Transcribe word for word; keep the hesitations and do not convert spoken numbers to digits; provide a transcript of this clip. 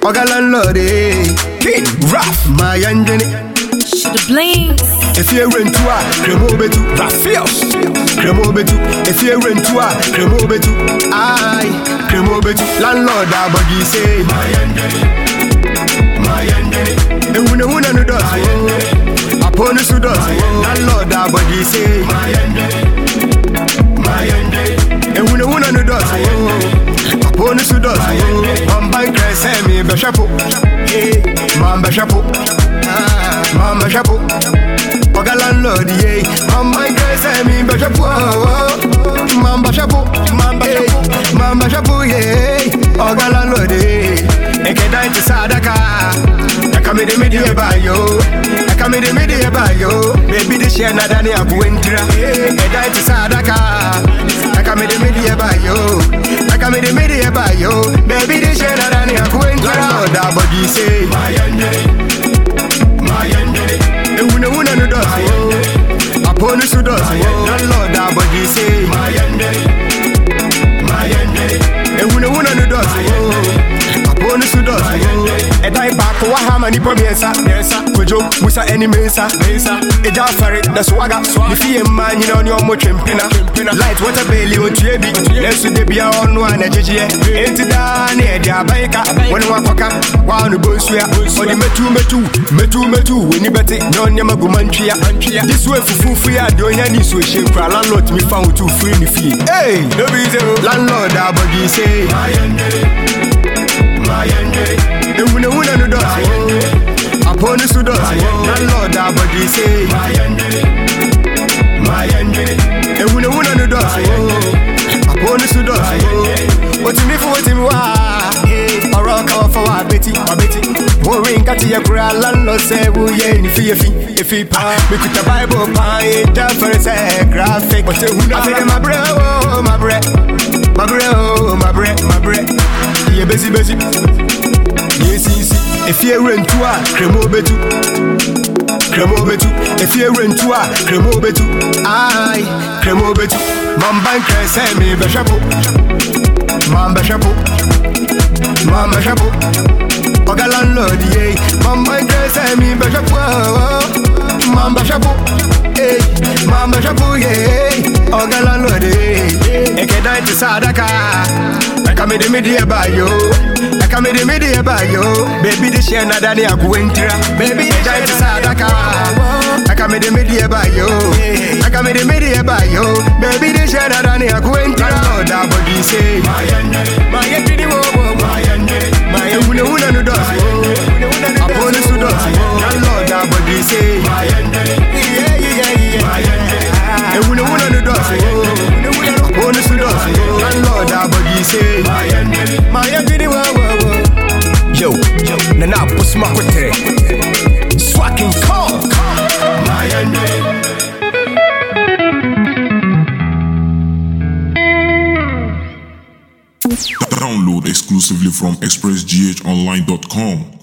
Oga landlord, eh? King Raf, my engine. Should have blamed. If you rent to a cremo betu, Raphael, cremo betu. If you rent to a cremo betu, aye, cremo betu. Landlord, abagi say, my engine, my engine. And when one no does, upon the sudos, landlord, abagi say, my engine, my engine. And when one no does, upon the sudos, I'm bank crash me, Bashapo, eh, Mamba Shapo, Mamba Shapo. Oga landlord, yeah. Mama girls, I mean, Bashapo, Mamba Shapo, Mamba Shapo, Mamba Shapo, yeah. Oga landlord, yeah. Eke daiti sadaka. Eka me de media by yo. Eka me de media by yo. Baby, this year na dani akuentra. Eke daiti sadaka. Eka me de media by yo. Eka me de media by yo. Baby, this year na dani akuentra. Landlord, abagi say, my engine, my engine. Una una no does, upon the sudos, landlord, abagi say, my engine, my engine. Una una no does, upon the sudos. A die back, what how many promises? Yes, Kojo, Musa, any mesa, mesa. A jar for it, the swagger, the fee man, you know, your motion pinna. Light water belly, what you be, let's do be on one edge. Ain't it done, a biker, when one poker, one boss, we are on the metu, metu, metu, metu, when you bet it, no Yamagumantia. This way for full free, I don't any switch, for a landlord me found to free me fee. Hey, no reason, landlord, abagi say, my engine, my engine. Una una no does, upon the sudos, landlord, abagi say, my engine, my engine. Una una no does, upon the sudos. What's me for what him wa? Or rock off for a betty, a betty. Worrying at your grand landlord say, woo, yeah, if you if you pa, we could the Bible pie, it for a graphic. But I say, my bread, oh, my bread, my bread, oh, my bread, my bread. Yeah, busy, busy. Yes, yes. If you rent to a cremo betu, cremo betu. If you rent to a cremo betu, aye, cremo betu. Mamba crash me, Bashapo, Mamba Shapo, Mamba Shapo. Oga landlord, yeah. Mamba crash me, Bashapo, Mamba Shapo, eh, Mamba Shapo, yeah. Oga landlord, yeah. Eke daiti sadaka. Eka me de media by yo. Eka me de media by yo. Baby, this year na dani akuentra. Baby, this year is sadaka. Eka me de media by yo. Eka me de media by yo. Baby, this year na dani akuentra. Lord, abagi say, my engine, my engine, my engine, my engine. Una una no does. Upon the sudos. Lord, abagi say, my engine, yeah yeah yeah, my engine. Una una no does. Upon the sudos. Lord, abagi say, my engine, my engine. Yo, yo, Nana push my quitter. Swacking call, my engine. Download exclusively from express g h online dot com.